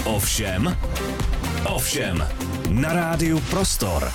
Ovšem, na rádiu Prostor.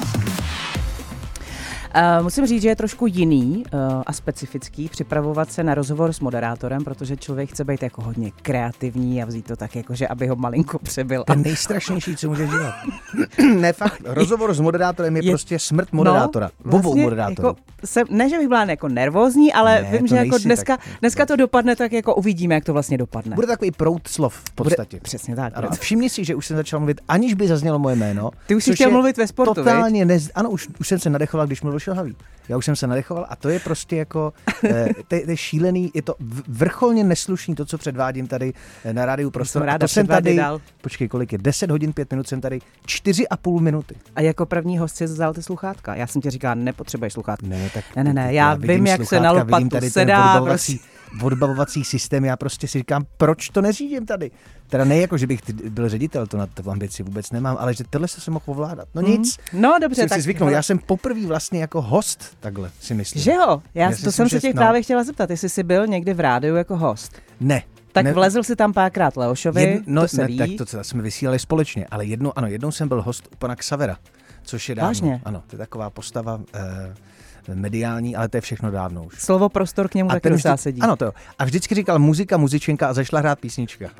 Musím říct, že je trošku jiný a specifický připravovat se na rozhovor s moderátorem, protože člověk chce být jako hodně kreativní a vzít to tak, jako, že aby ho malinko přebyl. To je nejstrašnější, co můžeš dělat. Ne, fakt. Rozhovor s moderátorem je prostě smrt moderátora. Obou moderátorů. Jako ne, že bych byla jako nervózní, ale vím, že jako dneska to dopadne tak, jako uvidíme, jak to vlastně dopadne. Bude takový proud slov v podstatě. Přesně tak. Ano, všimni si, že už jsem začal mluvit, aniž by zaznělo moje jméno. Ty už jsi chtěl mluvit ve sportu, totálně ano, už jsem se nadechoval, když mluvil Šilhavý. Já už jsem se nadechoval a to je prostě jako, to je šílený, je to vrcholně neslušný to, co předvádím tady na rádiu Prostor. To jsem tady, počkej, kolik je, 10 hodin, 5 minut, jsem tady 4,5 minuty. A jako první host si vzal ty sluchátka. Já jsem ti říkal, nepotřebuješ sluchátka. Ne, já vím, jak se na lopatu sedá. Odbavovací systém, já prostě si říkám, proč to neřídím tady? Teda ne jako, že bych byl ředitel, to na tu ambici vůbec nemám, ale že tohle se mohl ovládat. No nic. No dobře, tak si zvyknout. Já jsem poprvé vlastně jako host, takhle si myslím. Že jo? Já to jsem se těch právě chtěla zeptat, jestli jsi byl někdy v rádiu jako host. Ne. Tak vlezl si tam párkrát Leošovi, to se ví. Tak to jsme vysílali společně, ale jednou jsem byl host u pana Xavera, což je dávno. Vážně? Ano, to je taková postava mediální, ale to je všechno dávno už. Slovo prostor k němu taky už sedí. Ano, to jo. A vždycky říkal muzika, muzičenka a zašla hrát písnička.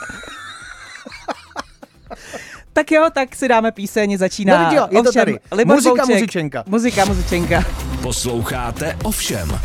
Tak jo, tak si dáme píseň, začíná. No, je to tady. Muzika, muzičenka. Muzika, muzičenka. Posloucháte Ovšem.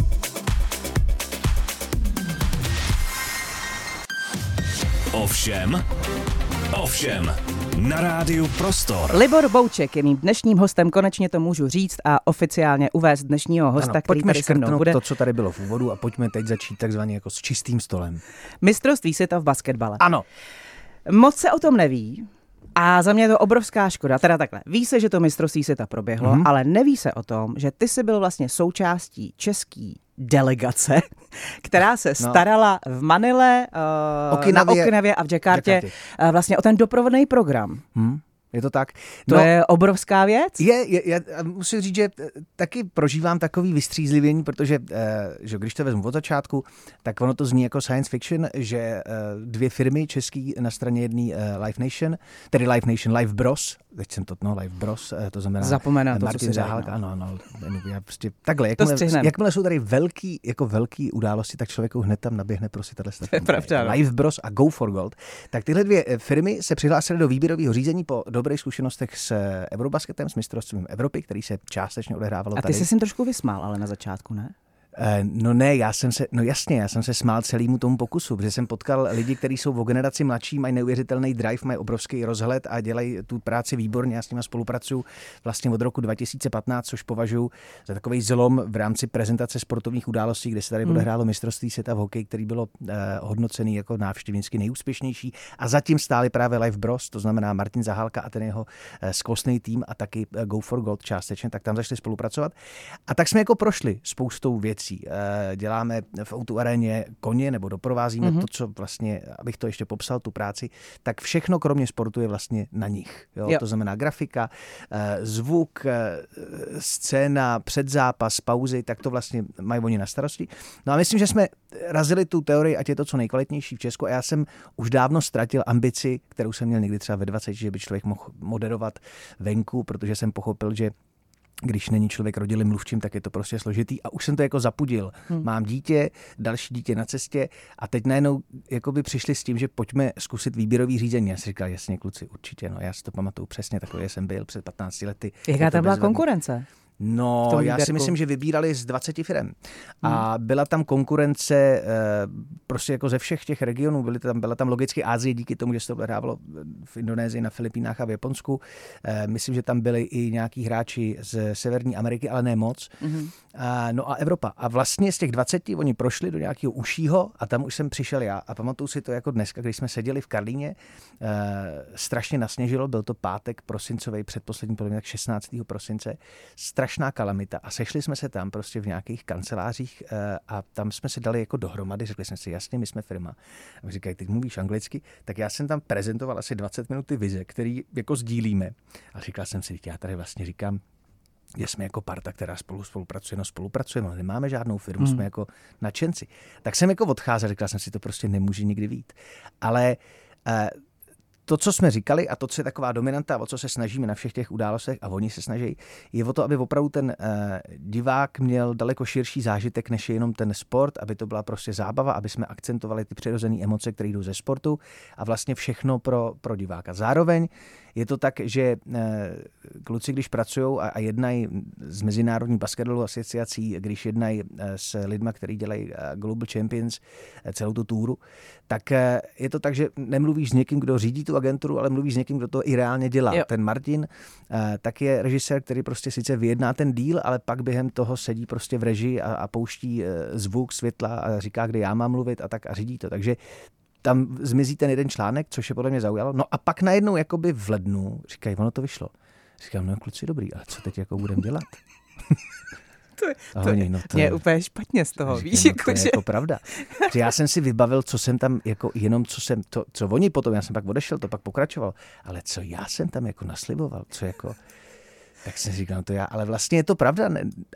Ovšem, na rádiu Prostor. Libor Bouček je mým dnešním hostem, konečně to můžu říct a oficiálně uvést dnešního hosta, který tady se mnou bude. To, co tady bylo v úvodu a pojďme teď začít takzvaně jako s čistým stolem. Mistrovství světa v basketbale. Ano. Moc se o tom neví. A za mě je to obrovská škoda. Teda takhle, ví se, že to mistrovství světa proběhlo, ale neví se o tom, že ty jsi byl vlastně součástí české delegace, která se starala v Manile, na Okinavě a v Jakartě vlastně o ten doprovodný program. Je to tak? To je obrovská věc? Já musím říct, že taky prožívám takový vystřízlivění, protože že když to vezmu od začátku, tak ono to zní jako science fiction, že dvě firmy český na straně jedný Live Nation, tedy Live Nation, Live Bros, teď jsem to, Live Bros, to znamená Martin Zahálka, ano, já prostě takhle, jakmile jsou tady velký události, tak člověku hned tam naběhne prostě tato Live Bros a Go for Gold. Tak tyhle dvě firmy se přihlásily do výběrového řízení po dobrých zkušenostech s Eurobasketem, s mistrovstvím Evropy, který se částečně odehrávalo tady. A ty jsi jim trošku vysmál, ale na začátku, ne? No ne, já jsem se smál celému tomu pokusu, protože jsem potkal lidi, kteří jsou o generaci mladší, mají neuvěřitelný drive, mají obrovský rozhled a dělají tu práci výborně. Já s nimi spolupracuju vlastně od roku 2015, což považuji za takový zlom v rámci prezentace sportovních událostí, kde se tady odehrálo mistrovství světa v hokeji, který bylo hodnocený jako návštěvnicky nejúspěšnější. A zatím stáli právě Live Bros, to znamená Martin Zahálka a ten jeho skvostný tým a taky Go for Gold částečně, tak tam začali spolupracovat. A tak jsme jako prošli spoustou věcí. Děláme v O2 aréně koně nebo doprovázíme to, co vlastně, abych to ještě popsal, tu práci, tak všechno kromě sportu je vlastně na nich. Jo? To znamená grafika, zvuk, scéna, předzápas, pauzy, tak to vlastně mají oni na starosti. No a myslím, že jsme razili tu teorii, ať je to co nejkvalitnější v Česku a já jsem už dávno ztratil ambici, kterou jsem měl někdy třeba ve 20, že by člověk mohl moderovat venku, protože jsem pochopil, že když není člověk rodilým mluvčím, tak je to prostě složitý a už jsem to jako zapudil. Mám dítě, další dítě na cestě a teď najednou jako by přišli s tím, že pojďme zkusit výběrový řízení. Já si říkal, jasně kluci, určitě, já si to pamatuju přesně, takový jsem byl před 15 lety. Jaká tam byla konkurence? No, já si myslím, že vybírali z 20 firem. A byla tam konkurence prostě jako ze všech těch regionů. Byla tam logicky Asie díky tomu, že se to hrávalo v Indonésii, na Filipínách a v Japonsku. Myslím, že tam byli i nějaký hráči z Severní Ameriky, ale ne moc. No a Evropa. A vlastně z těch 20 oni prošli do nějakého užšího a tam už jsem přišel já. A pamatuju si to jako dneska, když jsme seděli v Karlíně. Strašně nasněžilo, byl to pátek prosincový, předposlední podle mě, tak 16. prosince. Strašná kalamita a sešli jsme se tam prostě v nějakých kancelářích a tam jsme se dali jako dohromady, řekli jsme si, jasně, my jsme firma. A říkají, ty mluvíš anglicky, tak já jsem tam prezentoval asi 20 minut vize, který jako sdílíme. A říkal jsem si, já tady vlastně říkám, že jsme jako parta, která spolupracujeme, ale nemáme žádnou firmu, jsme jako nadšenci. Tak jsem jako odcházel, říkal jsem si, to prostě nemůže nikdy vít. Ale to, co jsme říkali a to, co je taková dominanta, o co se snažíme na všech těch událostech a oni se snaží, je o to, aby opravdu ten divák měl daleko širší zážitek, než je jenom ten sport, aby to byla prostě zábava, aby jsme akcentovali ty přirozené emoce, které jdou ze sportu a vlastně všechno pro diváka. Zároveň je to tak, že kluci, když pracují a jednají z Mezinárodní basketbalovou asociací, když jednají s lidma, kteří dělají Global Champions, celou tu túru, tak je to tak, že nemluvíš s někým, kdo řídí tu agenturu, ale mluvíš s někým, kdo to i reálně dělá. Jo. Ten Martin tak je režisér, který prostě sice vyjedná ten díl, ale pak během toho sedí prostě v režii a pouští zvuk, světla a říká, kde já mám mluvit a tak a řídí to. Takže tam zmizí ten jeden článek, což je podle mě zaujalo. No a pak najednou jakoby v lednu říkají, ono to vyšlo. Říkám, no kluci, dobrý, ale co teď jako budeme dělat? To je úplně špatně z toho, víš? No, to je jako pravda. Že já jsem si vybavil, co jsem tam, jako jenom co oni potom, já jsem pak odešel, to pak pokračoval, ale co já jsem tam jako nasliboval, co jako... Tak jsem si říkal, to já, ale vlastně je to pravda.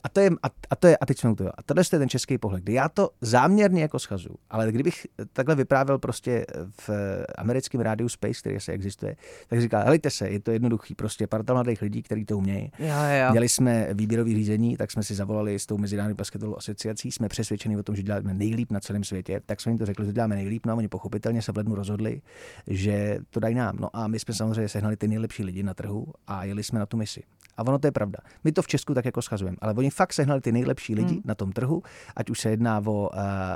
A teď jsme u toho. A tohle je ten český pohled, kdy já to záměrně jako schazuju. Ale kdybych takhle vyprávěl prostě v americkém rádiu Space, který se existuje, tak říká, helejte se, je to jednoduchý, prostě parta mladých lidí, kteří to umějí. Měli jsme výběrový řízení, tak jsme si zavolali s tou Mezinárodní basketbalovou asociací, jsme přesvědčeni o tom, že děláme nejlíp na celém světě, tak jsme jim to řekli, že děláme nejlíp, no a oni pochopitelně se v lednu rozhodli, že to dají nám. No a my jsme samozřejmě sehnali ty nejlepší lidi na trhu a jeli jsme na tu misi. A ono to je pravda. My to v Česku tak jako schazujeme, ale oni fakt sehnali ty nejlepší lidi na tom trhu, ať už se jedná o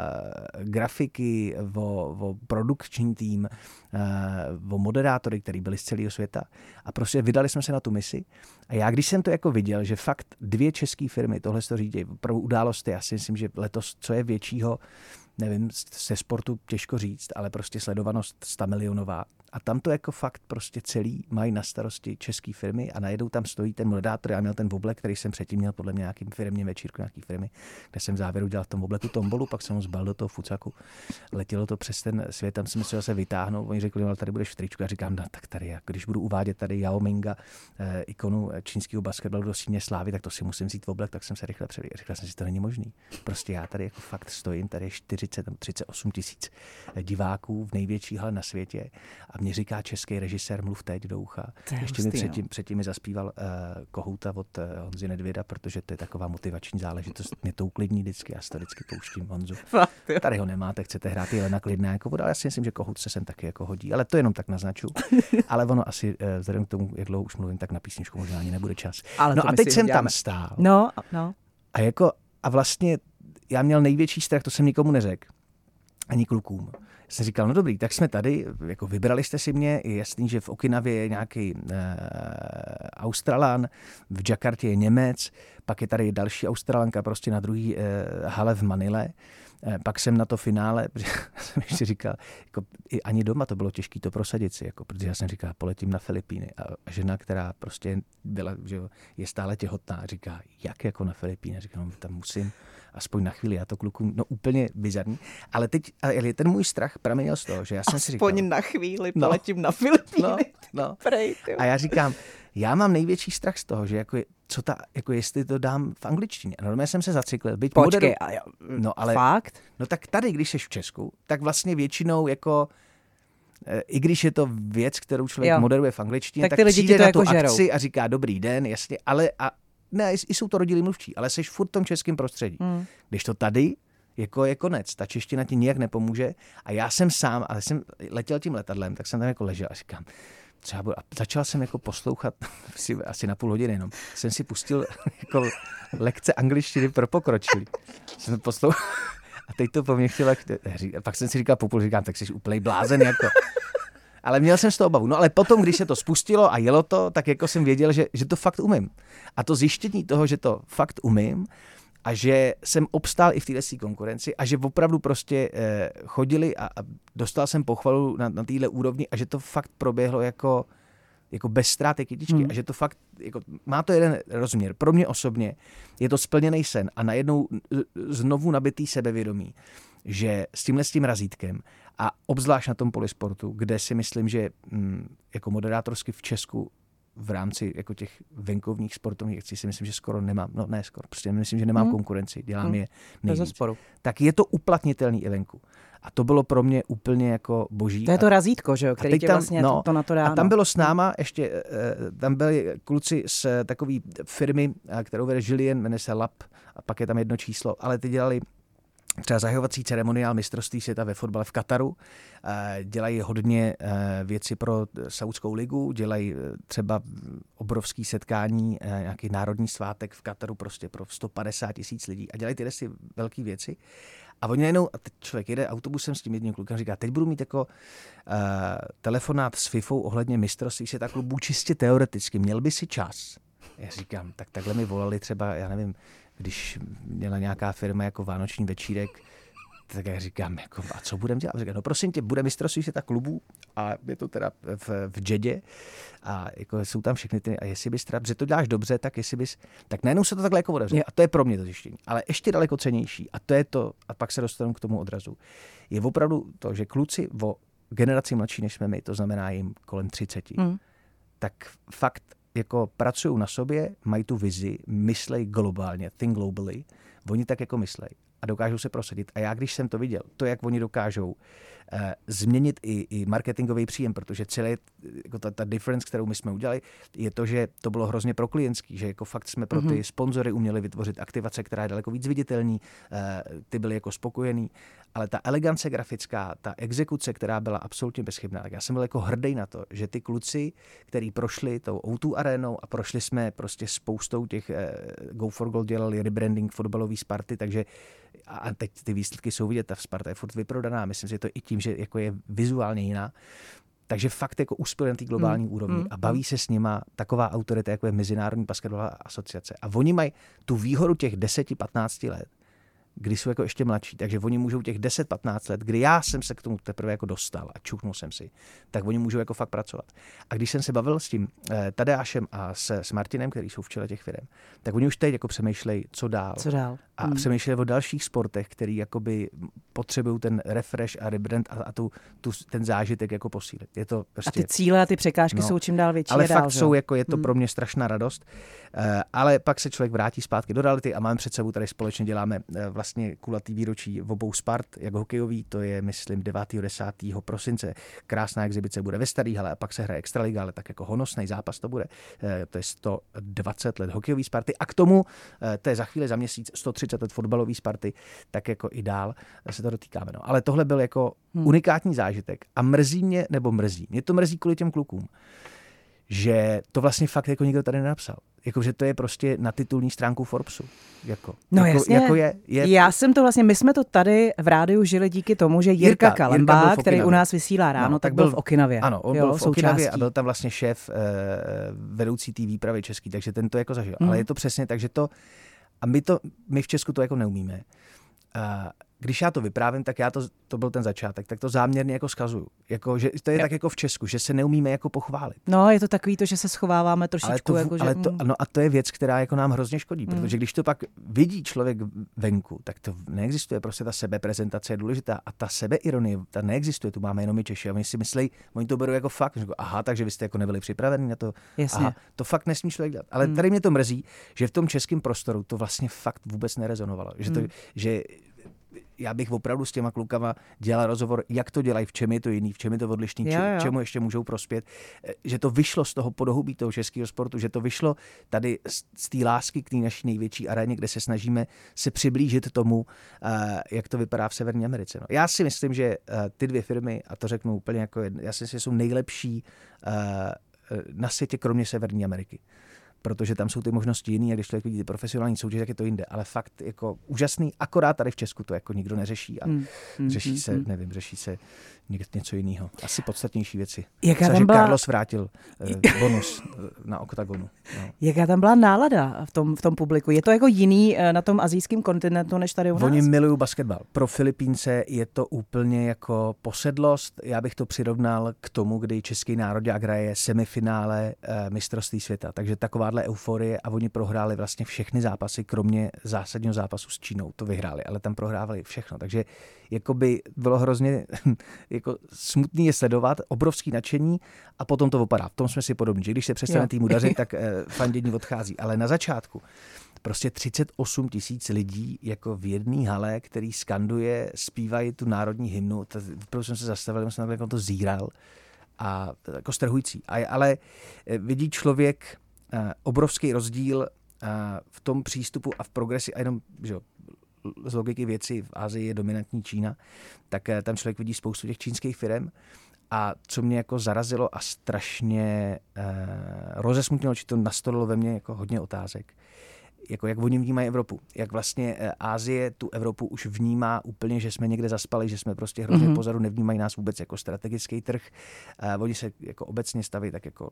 grafiky, o produkční tým, o moderátory, kteří byli z celého světa. A prostě vydali jsme se na tu misi. A já, když jsem to jako viděl, že fakt 2 české firmy tohle to řídí, opravdu události, já si myslím, že letos, co je většího, nevím, ze sportu těžko říct, ale prostě sledovanost 100 milionová. A tam to jako fakt prostě celý mají na starosti české firmy a najednou tam stojí ten moderátor. Já měl ten oblek, který jsem předtím měl podle mě nějakým firmním večírku nějaký firmy, kde jsem v závěru dělal v tom obleku tombolu, pak jsem ho zbal do toho fucaku. Letělo to přes ten svět, tam jsem si se vytáhnout. Oni řekli, ale tady budeš v tričku. Já říkám, no, tak tady, když budu uvádět tady Yao Minga, ikonu čínského basketbalu do síně slávy, tak to si musím vzít v oblek, tak jsem se rychle předvěděl. Říkal jsem si, to není možný. Prostě já tady jako fakt stojím, tady je 38 tisíc diváků v největší hale na světě a mě říká český režisér, mluv teď do ucha. Ještě mi předtím mi zaspíval Kohouta od Honzy Nedvěda, protože to je taková motivační záležitost. Mě to uklidní vždycky, já si to vždycky pouštím Honzu. Tady ho nemáte, chcete hrát Jelena klidná jako voda, ale já si myslím, že Kohout se sem taky jako hodí, ale to jenom tak naznaču. Ale ono asi vzhledem k tomu, jak dlouho už mluvím, tak na písničku možná ani nebude čas. No a teď jsem tam stál. No. A vlastně já měl největší strach, to jsem nikomu neřekl. Ani klukům. Jsem říkal, no dobrý, tak jsme tady, jako vybrali jste si mě, je jasný, že v Okinavě je nějaký Australan, v Jakartě je Němec, pak je tady další Australanka prostě na druhý hale v Manile, pak jsem na to finále, protože jsem ještě říkal, jako, i ani doma to bylo těžké to prosadit si, jako, protože já jsem říkal, poletím na Filipíny a žena, která prostě byla, že je stále těhotná, říká, jak jako na Filipíny, říkám, no, tam musím aspoň na chvíli, já to klukům, no úplně bizarní, ale teď, ten můj strach pramenil z toho, že já jsem si říkal, aspoň na chvíli poletím na Filipíny. No. A já říkám, já mám největší strach z toho, že jako jestli to dám v angličtině. A normálně jsem se zacyklil. Počkej, fakt? No tak tady, když jsi v Česku, tak vlastně většinou jako i když je to věc, kterou člověk moderuje v angličtině, tak přijde na tu akci a říká dobrý den, jasně, ale ne, i jsou to rodilí mluvčí, ale jsi furt v tom českém prostředí. Když to tady jako je konec, ta čeština ti nijak nepomůže a já jsem sám, ale jsem letěl tím letadlem, tak jsem tam jako ležel a říkám, a začal jsem jako poslouchat asi na půl hodiny jenom. Jsem si pustil jako lekce angličtiny pro pokročilí. Jsem poslouchal a teď to po mně chtěl, pak jsem si říkal říkám, tak jsi úplnej blázen jako. Ale měl jsem z toho obavu. No ale potom, když se to spustilo a jelo to, tak jako jsem věděl, že to fakt umím. A to zjištění toho, že to fakt umím a že jsem obstál i v této konkurenci a že opravdu prostě chodili a dostal jsem pochvalu na téhle úrovni a že to fakt proběhlo jako bez ztráty kytičky a že to fakt, jako, má to jeden rozměr. Pro mě osobně je to splněný sen a najednou znovu nabitý sebevědomí, že s tím razítkem a obzvlášť na tom poli sportu, kde si myslím, že jako moderátorsky v Česku v rámci jako těch venkovních sportovních akcí si myslím, že skoro nemám, prostě myslím, že nemám konkurenci, dělám je nejvíc. Tak je to uplatnitelný i venku. A to bylo pro mě úplně jako boží. To je to razítko, že jo, který tě vlastně to na to dá. A tam bylo s náma ještě, tam byli kluci z takové firmy, kterou vede Julien, jmenuje se Lab, a pak je tam jedno číslo, ale ty dělali třeba zahajovací ceremoniál mistrovství světa ve fotbale v Kataru. Dělají hodně věci pro Saudskou ligu, dělají třeba obrovský setkání, nějaký národní svátek v Kataru prostě pro 150 000 lidí a dělají tyhle si velké věci. A oni najednou, a teď člověk jede autobusem s tím jedním klukem a říká, teď budu mít jako telefonát s FIFou ohledně mistrovství světa klubů čistě teoreticky, měl by si čas. Já říkám, tak takhle mi volali třeba, já nevím, když měla nějaká firma jako vánoční večírek, tak já říkám, jako, a co budeme dělat? Říkám, no prosím tě, bude mistrovství světa klubů a je to teda v Jedě a jako jsou tam všechny ty, a jestli bys teda, protože to děláš dobře, tak jestli bys, tak najednou se to takhle jako odevře. A to je pro mě to zjištění. Ale ještě daleko cennější, a to je to, a pak se dostanu k tomu odrazu, je opravdu to, že kluci o generaci mladší než jsme my, to znamená jim kolem 30, tak fakt jako pracují na sobě, mají tu vizi, myslej globálně, think globally, oni tak jako myslej a dokážou se prosadit. A já, když jsem to viděl, to, jak oni dokážou změnit i marketingový příjem, protože celé jako ta difference, kterou my jsme udělali, je to, že to bylo hrozně pro klientský, že jako fakt jsme pro ty sponzory uměli vytvořit aktivace, která je daleko víc viditelný, ty byli jako spokojení, ale ta elegance grafická, ta exekuce, která byla absolutně bezchybná, tak já jsem byl jako hrdý na to, že ty kluci, kteří prošli tou O2 arénou a prošli jsme prostě spoustou těch Go for Gold, dělali rebranding fotbalový Sparty, takže a teď ty výsledky jsou vidět, ta Sparta je furt vyprodaná, myslím si, že to i tím, že jako je vizuálně jiná. Takže fakt jako uspěli na té globální úrovni a baví se s nima taková autorita, jako je Mezinárodní basketbalová asociace. A oni mají tu výhodu těch 10-15 let, kdy jsou jako ještě mladší, takže oni můžou těch 10-15 let, kdy já jsem se k tomu teprve jako dostal a čuchnul jsem si, tak oni můžou jako fakt pracovat. A když jsem se bavil s tím Tadeášem a s Martinem, který jsou v čele těch firem, tak oni už teď jako přemýšlejí, co dál. A přemýšlejí o dalších sportech, který jakoby potřebují ten refresh a rebrand a ten zážitek jako posílit. Je to prostě, a ty cíle a ty překážky jsou čím dál větší. Ale fakt jsou, jako je to pro mě strašná radost. Ale pak se člověk vrátí zpátky do reality a máme před sebou, tady společně děláme vlastně kulatý výročí v obou Spart, jako hokejový, to je, myslím, 9. 10. prosince. Krásná exibice bude ve Starý hale a pak se hraje Extraliga, ale tak jako honosný zápas to bude. To je 120 let hokejový Sparty a k tomu, to je za chvíli, za měsíc, 130 let fotbalový Sparty, tak jako i dál se to dotýkáme. No. Ale tohle byl jako unikátní zážitek a mě to mrzí kvůli těm klukům, že to vlastně fakt jako nikdo tady nenapsal. Jakože to je prostě na titulní stránku Forbesu. Jasně. Já jsem to vlastně, my jsme to tady v rádiu žili díky tomu, že Jirka Kalembá, který u nás vysílá ráno, tak byl v Okinavě. Ano, on byl v Okinavě a byl tam vlastně šéf vedoucí té výpravy český, takže ten to jako zažil. Ale je to přesně tak, že to, a my v Česku to jako neumíme. Když já to vyprávím, tak to byl ten začátek, tak to záměrně jako zkazuju. Jako, že to je tak jako v Česku, že se neumíme jako pochválit. No, je to takový to, že se schováváme trošičku. A to je věc, která jako nám hrozně škodí, protože když to pak vidí člověk venku, tak to neexistuje, prostě ta sebeprezentace je důležitá a ta sebeironie, ta neexistuje, tu máme jenom my Češi a oni si myslí, oni to berou jako fakt, že aha, takže vy jste jako nebyli připraveni na to. Jasně. Aha, to fakt nesmí člověk dělat. Ale tady mě to mrzí, že v tom českém prostoru to vlastně fakt vůbec nerezonovalo, že já bych opravdu s těma klukama dělal rozhovor, jak to dělají, v čem je to jiný, v čem je to odlišný, čemu ještě můžou prospět. Že to vyšlo z toho podhoubí toho českého sportu, že to vyšlo tady z té lásky k té naší největší aréně, kde se snažíme se přiblížit tomu, jak to vypadá v Severní Americe. No. Já si myslím, že ty dvě firmy, a to řeknu úplně jako já si myslím, že jsou nejlepší na světě, kromě Severní Ameriky. Protože tam jsou ty možnosti jiný a když člověk vidí ty profesionální soutěže, tak je to jinde. Ale fakt jako úžasný, akorát tady v Česku to jako nikdo neřeší a řeší se něco jiného. Asi podstatnější věci. Že Carlos vrátil bonus na oktagonu. No. Jaká tam byla nálada v tom publiku? Je to jako jiný na tom asijském kontinentu, než tady u nás? Oni milují basketbal. Pro Filipínce je to úplně jako posedlost. Já bych to přirovnal k tomu, kdy český národák hraje semifinále mistrovství světa. Takže taková takováhle euforie a oni prohráli vlastně všechny zápasy, kromě zásadního zápasu s Čínou. To vyhráli, ale tam prohrávali všechno. Takže jakoby bylo hrozně jako smutný je sledovat, obrovský nadšení a potom to opadá. V tom jsme si podobní, že když se přestane týmu dařit, tak fandění odchází. Ale na začátku prostě 38 000 lidí jako v jedné hale, který skanduje, zpívají tu národní hymnu. Protože jsem se zastavil, jsem jako to zíral a jako strhující. Ale vidí člověk obrovský rozdíl v tom přístupu a v progresi a jenom, že z logiky věci v Asii je dominantní Čína, tak tam člověk vidí spoustu těch čínských firem. A co mě jako zarazilo a strašně rozesmutnilo, či to nastolilo ve mně jako hodně otázek, jako jak oni vnímají Evropu. Jak vlastně Asie tu Evropu už vnímá úplně, že jsme někde zaspali, že jsme prostě hrozně pozadu, nevnímají nás vůbec jako strategický trh. Oni se jako obecně staví tak jako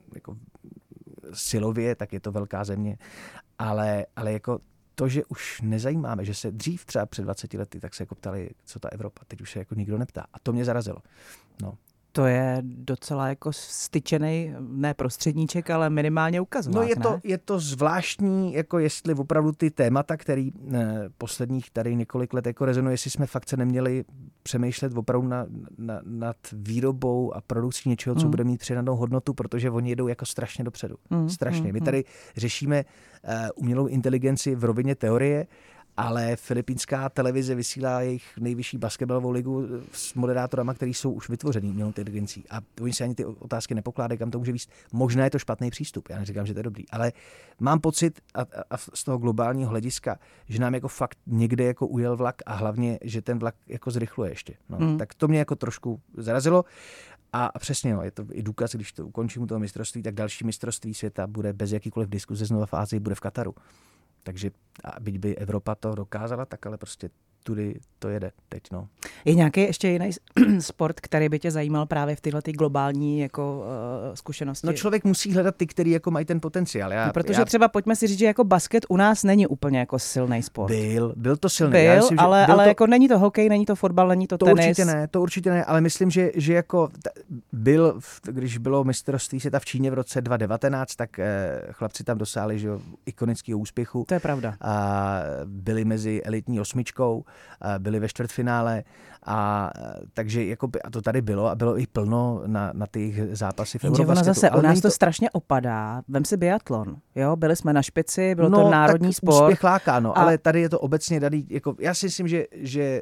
silově, tak je to velká země. Ale jako to, že už nezajímáme, že se dřív třeba před 20 lety, tak se jako ptali, co ta Evropa. Teď už se jako nikdo neptá. A to mě zarazilo. No. To je docela jako styčený, ne prostředníček, ale minimálně ukazovák, No je to zvláštní, jako jestli opravdu ty témata, který posledních tady několik let jako rezonuje, jestli jsme fakt se neměli přemýšlet opravdu nad výrobou a produkcí něčeho, co bude mít přidanou hodnotu, protože oni jedou jako strašně dopředu. Strašně. My tady řešíme umělou inteligenci v rovině teorie, ale filipínská televize vysílá jejich nejvyšší basketbalovou ligu s moderátorama, který jsou už vytvořený umělou inteligencí. A oni si ani ty otázky nepokládají, kam to může víc. Možná je to špatný přístup, já neříkám, že to je dobrý, ale mám pocit a z toho globálního hlediska, že nám jako fakt někde jako ujel vlak a hlavně, že ten vlak jako zrychluje ještě. No, tak to mě jako trošku zarazilo. A přesně, je to i důkaz, když to ukončím u toho mistrovství, tak další mistrovství světa bude bez jakýkoliv diskuze znova v Asii, bude v Kataru. Takže byť by Evropa to dokázala, tak ale prostě tudy to jede teď. No. Je nějaký ještě jiný sport, který by tě zajímal právě v tyhle globální jako, zkušenosti? No člověk musí hledat ty, který jako mají ten potenciál. Protože třeba pojďme si říct, že jako basket u nás není úplně jako silný sport. Byl to silný. Myslím, ale jako není to hokej, není to fotbal, není to tenis. To určitě ne, ale myslím, že jako když bylo mistrovství světa v Číně v roce 2019, tak chlapci tam dosáhli, že ikonického úspěchu. To je pravda. A byli mezi elitní osmičkou, byli ve čtvrtfinále a takže jako a to tady bylo a bylo i plno na těch zápasy v Eurobasketu. Zase u nás to strašně opadá. Vem si biatlon, jo, byli jsme na špici, bylo to národní tak sport. Úspěch láká, ale tady je to obecně daný, jako já si myslím, že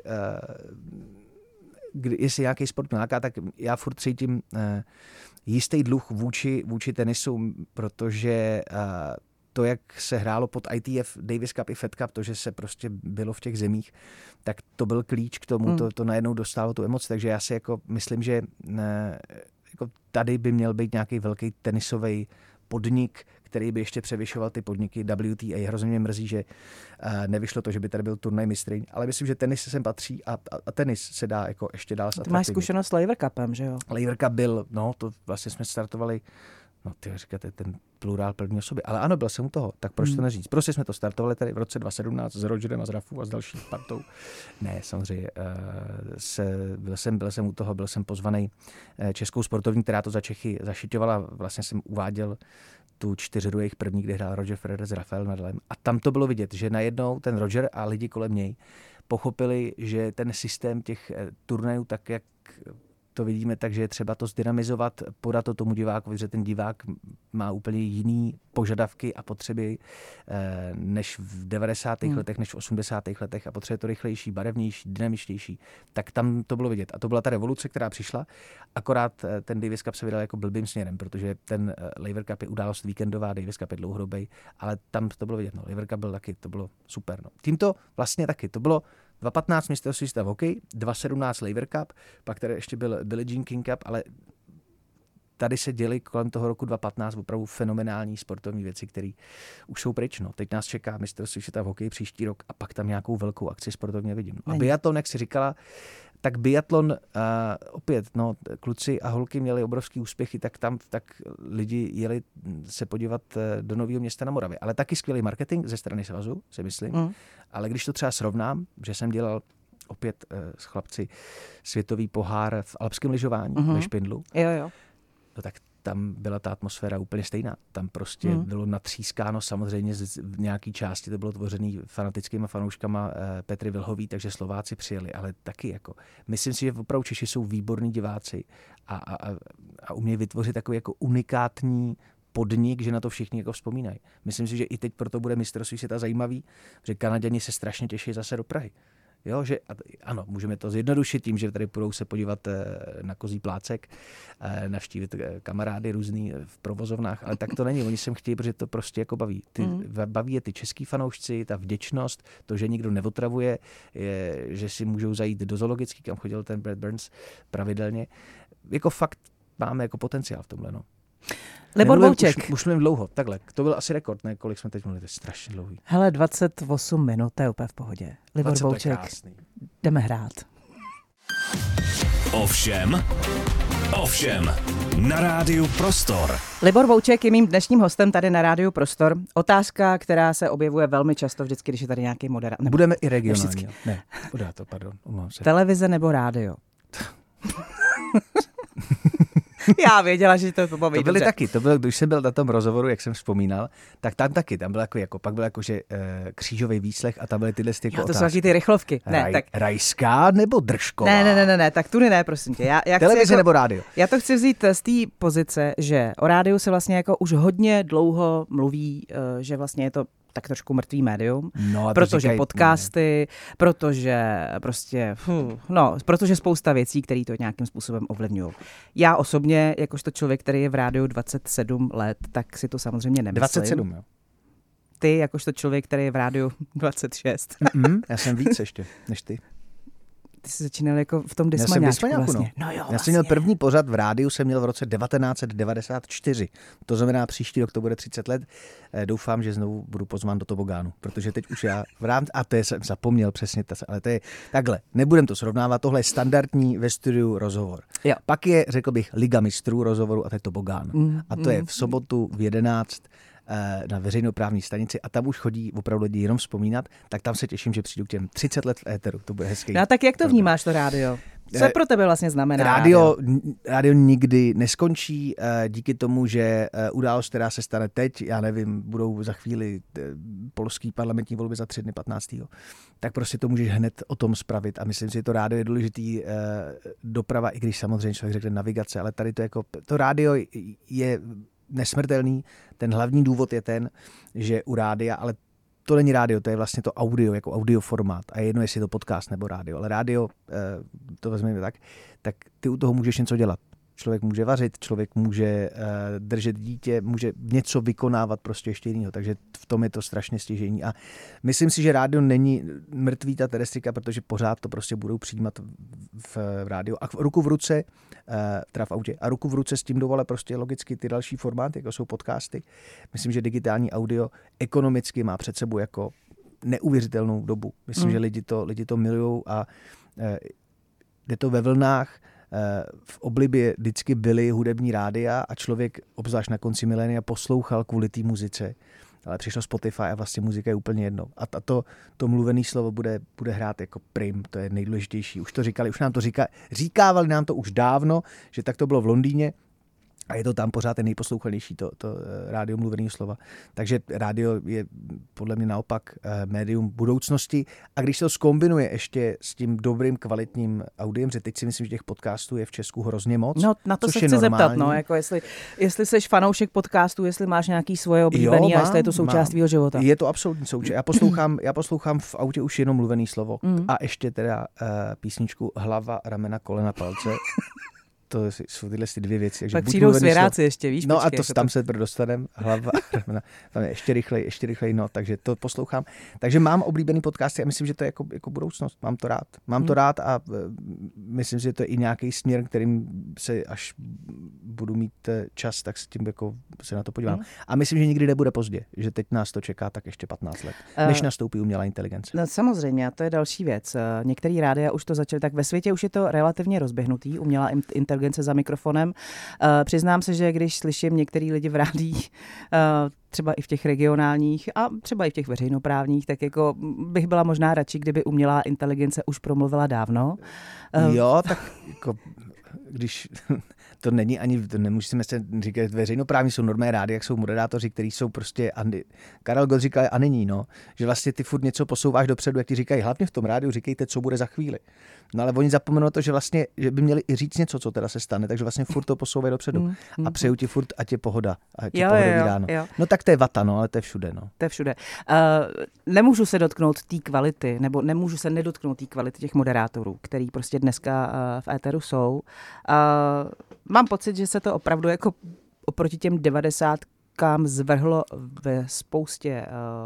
jestli nějaký sport mě láká, tak já furt cítím jistý dluh vůči tenisu, protože to, jak se hrálo pod ITF, Davis Cup i Fed Cup, to, že se prostě bylo v těch zemích, tak to byl klíč k tomu, to najednou dostalo tu emoci. Takže já si jako myslím, že jako tady by měl být nějaký velký tenisový podnik, který by ještě převyšoval ty podniky WTA. Hrozně mě mrzí, že nevyšlo to, že by tady byl turnaj mistryň, ale myslím, že tenis sem patří a tenis se dá jako ještě dál zatraktivnit. Ty máš zkušenost s Laver Cupem, že jo? Laver Cup byl, to vlastně jsme startovali, ty říkáte ten plurál první osoby, ale ano, byl jsem u toho, tak proč to neříct? Prostě jsme to startovali tady v roce 2017 s Rogerem a s Rafou a s další partou. Ne, samozřejmě, byl jsem u toho, byl jsem pozvaný českou sportovní, která to za Čechy zašiťovala, vlastně jsem uváděl tu 4 jejich první, kde hrál Roger Federer s Rafael Nadalem. A tam to bylo vidět, že najednou ten Roger a lidi kolem něj pochopili, že ten systém těch turnajů, tak jak to vidíme, takže je třeba to zdynamizovat, podat to tomu divákovi, že ten divák má úplně jiný požadavky a potřeby než v 90. letech, než v 80. letech a potřebuje to rychlejší, barevnější, dynamičtější. Tak tam to bylo vidět. A to byla ta revoluce, která přišla, akorát ten Davis Cup se vydal jako blbým směrem, protože ten Laver Cup je událost víkendová, Davis Cup je dlouhodobý, ale tam to bylo vidět. Laver Cup byl taky, to bylo super. Tímto vlastně taky, to bylo 2015 mistrovství světa v hokeji, 2017 Laver Cup, pak tady ještě byl Billie Jean King Cup, ale tady se děly kolem toho roku 2015 opravdu fenomenální sportovní věci, které už jsou pryč. Teď nás čeká mistrovství světa v hokeji příští rok a pak tam nějakou velkou akci sportovně vidím. A biatlon, jak si říkala, tak biatlon opět, kluci a holky měli obrovský úspěchy, tak lidi jeli se podívat do Nového Města na Moravě. Ale taky skvělý marketing ze strany svazu, si myslím. Ale když to třeba srovnám, že jsem dělal opět s chlapci světový pohár v alpském lyžování ve Špindlu. Jo. No tak tam byla ta atmosféra úplně stejná. Tam prostě bylo natřískáno, samozřejmě v nějaké části to bylo tvořený fanatickýma fanouškama Petry Vilhový, takže Slováci přijeli, ale taky jako. Myslím si, že opravdu Češi jsou výborní diváci a umějí vytvořit takový jako unikátní podnik, že na to všichni jako vzpomínají. Myslím si, že i teď proto bude mistrovství světa zajímavý, že Kanaďani se strašně těší zase do Prahy. Jo, že ano, můžeme to zjednodušit tím, že tady budou se podívat na Kozí plácek, navštívit kamarády různý v provozovnách, ale tak to není. Oni sem chtějí, protože to prostě jako baví. Baví je ty český fanoušci, ta vděčnost, to, že nikdo neotravuje, že si můžou zajít do zoologický, kam chodil ten Brad Burns pravidelně. Jako fakt máme jako potenciál v tomhle, no. Libor Bouček. Už mluvím dlouho, takhle. To byl asi rekord, ne? Kolik jsme teď mluvili, to je strašně dlouhý. Hele, 28 minut, to je úplně v pohodě. Libor Bouček, jdeme hrát. Ovšem, na Rádiu Prostor. Libor Bouček je mým dnešním hostem tady na Rádiu Prostor. Otázka, která se objevuje velmi často vždycky, když je tady nějaký moderátor. Budeme i regionální. Ne, pardon, omlouvám se. Televize nebo rádio? Já věděla, že to pobaví. To byly taky, když jsem byl na tom rozhovoru, jak jsem vzpomínal, tak tam taky, tam byl jako pak byl jakože křížový výslech a tam byly tyhle jako otázky. To jsou taky ty rychlovky. Tak rajská nebo držková? Ne, tak tudy ne, prosím tě. Televize nebo rádio? Já to chci vzít z té pozice, že o rádiu se vlastně jako už hodně dlouho mluví, že vlastně je to tak trošku mrtvý médium, protože podcasty, protože prostě, protože spousta věcí, které to nějakým způsobem ovlivňují. Já osobně, jakožto člověk, který je v rádiu 27 let, tak si to samozřejmě nemyslím. 27, jo. Ty, jakožto člověk, který je v rádiu 26. Já jsem víc ještě, než ty. Ty jsi začínal jako v tom Dismaňáčku vlastně. No jo, vlastně. Já jsem měl první pořad v rádiu, jsem měl v roce 1994. To znamená, příští rok to bude 30 let. Doufám, že znovu budu pozván do tobogánu, protože teď už já v rámci, a to jsem zapomněl přesně, ale to je takhle, nebudem to srovnávat, tohle je standardní ve studiu rozhovor. Jo. Pak je, řekl bych, Liga mistrů rozhovoru a to je tobogán. A to je v sobotu v 11 na veřejnoprávní stanici a tam už chodí opravdu lidi jenom vzpomínat, tak tam se těším, že přijdu k těm 30 let v éteru. To bude hezký. No tak jak to vnímáš, to rádio? Co pro tebe vlastně znamená rádio nikdy neskončí díky tomu, že událost, která se stane teď, já nevím, budou za chvíli polský parlamentní volby za 3 dny 15. Tak prostě to můžeš hned o tom spravit a myslím si, že to rádio je důležitý doprava, i když samozřejmě člověk řekne navigace, ale tady to rádio je nesmrtelný. Ten hlavní důvod je ten, že u rádia, ale to není rádio, to je vlastně to audio, jako audioformát. A je jedno, jestli je to podcast nebo rádio. Ale rádio, to vezmeme tak ty u toho můžeš něco dělat. Člověk může vařit, člověk může držet dítě, může něco vykonávat prostě ještě jiného. Takže v tom je to strašně stěžejní. A myslím si, že rádio není mrtvý ta terestrika, protože pořád to prostě budou přijímat v rádiu. A ruku v ruce, teda v autě, a ruku v ruce s tím dovole prostě logicky ty další formáty, jako jsou podcasty. Myslím, že digitální audio ekonomicky má před sebou jako neuvěřitelnou dobu. Myslím, že lidi to milujou a jde to ve vlnách. V oblibě vždycky byly hudební rádia a člověk, obzvlášť na konci milénia, poslouchal kvůli té muzice. Ale přišlo Spotify a vlastně muzika je úplně jedno. A to mluvené slovo bude hrát jako prim, to je nejdůležitější. Už to říkali, už nám to říkávali nám to už dávno, že tak to bylo v Londýně. A je to tam pořád ten nejposlouchanější, to rádio mluveného slova. Takže rádio je podle mě naopak médium budoucnosti. A když se to zkombinuje ještě s tím dobrým kvalitním audiem, že teď si myslím, že těch podcastů je v Česku hrozně moc. No na to se chci zeptat, jako jestli jsi fanoušek podcastů, jestli máš nějaký svoje oblíbený a jestli je to součást tvýho života. Je to absolutní součást. Já poslouchám v autě už jenom mluvený slovo. A ještě teda písničku Hlava, ramena, kolena, palce. To jsou tyhle dvě věci. Tak přijdou svěráci ještě, víš? No počkej, a tam se dostaneme, hlava, tam je ještě rychleji, no, takže to poslouchám. Takže mám oblíbený podcasty a myslím, že to je jako budoucnost. Mám to rád a myslím, že to je i nějaký směr, kterým se až budu mít čas, tak se na to podívám. A myslím, že nikdy nebude pozdě, že teď nás to čeká tak ještě 15 let, než nastoupí umělá inteligence. No samozřejmě, a to je další věc. Některý rádia už to začaly, tak ve světě už je to relativně rozběhnutý, umělá inteligence za mikrofonem. Přiznám se, že když slyším některý lidi v rádiích, třeba i v těch regionálních a třeba i v těch veřejnoprávních, tak jako bych byla možná radši, kdyby umělá inteligence už promluvila dávno. Jo, tak jako když to není ani, to nemusíme se říkat veřejnoprávní, jsou normální rádi, jak jsou moderátoři, kteří jsou prostě, Karel Gott říkal a není, no, že vlastně ty furt něco posouváš dopředu, jak ti říkají, hlavně v tom rádiu říkejte, co bude za chvíli. No ale oni zapomenou to, že vlastně, že by měli i říct něco, co teda se stane, takže vlastně furt to posouvají dopředu a přeju ti furt, ať je pohoda, ať je pohodový ráno. No tak to je vata, no, ale to je všude, no. To je všude. Nemůžu se dotknout té kvality, nebo nemůžu se nedotknout té kvality těch moderátorů, který prostě dneska v éteru jsou. Mám pocit, že se to opravdu jako oproti těm 90kám zvrhlo ve spoustě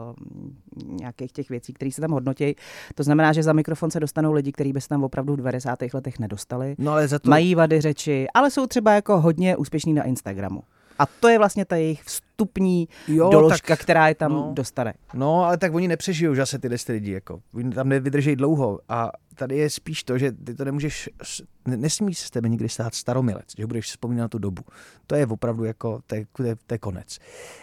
nějakých těch věcí, které se tam hodnotí. To znamená, že za mikrofon se dostanou lidi, kteří by se tam opravdu v 90. letech nedostali. No, ale za to... Mají vady řeči, ale jsou třeba jako hodně úspěšní na Instagramu. A to je vlastně ta jejich vstupní doložka, která je tam dostane. No, ale tak oni nepřežijou zase tyhle lidi, jako. Oni tam nevydržejí dlouho a tady je spíš to, že ty to nemůžeš, nesmí se s tebe nikdy stát staromilec, že budeš vzpomínat na tu dobu. To je opravdu jako, to je konec.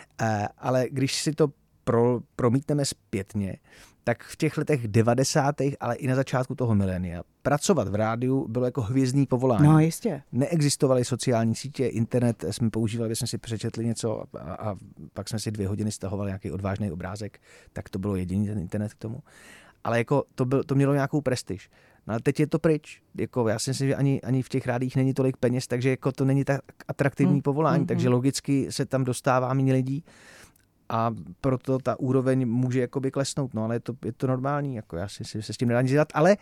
Ale když si to promítneme zpětně, tak v těch letech 90. ale i na začátku toho milénia pracovat v rádiu bylo jako hvězdný povolání. No, jistě. Neexistovaly sociální sítě, internet jsme používali, aby jsme si přečetli něco a pak jsme si 2 hodiny stahovali nějaký odvážný obrázek, tak to bylo jediný ten internet k tomu. Ale jako to mělo nějakou prestiž. No ale teď je to pryč. Jako já si myslím, že ani v těch rádiích není tolik peněz, takže jako to není tak atraktivní povolání, takže logicky se tam dostává méně lidí. A proto ta úroveň může jakoby klesnout, no ale je to normální, jako já si se s tím nedá nic dělat, ale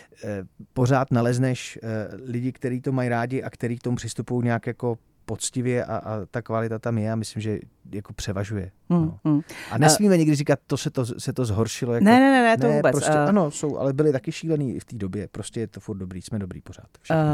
pořád nalezneš lidi, kteří to mají rádi a kteří k tomu přistupují nějak jako poctivě a ta kvalita tam je a myslím, že jako převažuje. No. A nesmíme nikdy říkat, se to zhoršilo. Jako, ne, to vůbec. Prostě, ano, ale byli taky šílený v té době, prostě je to furt dobrý, jsme dobrý pořád.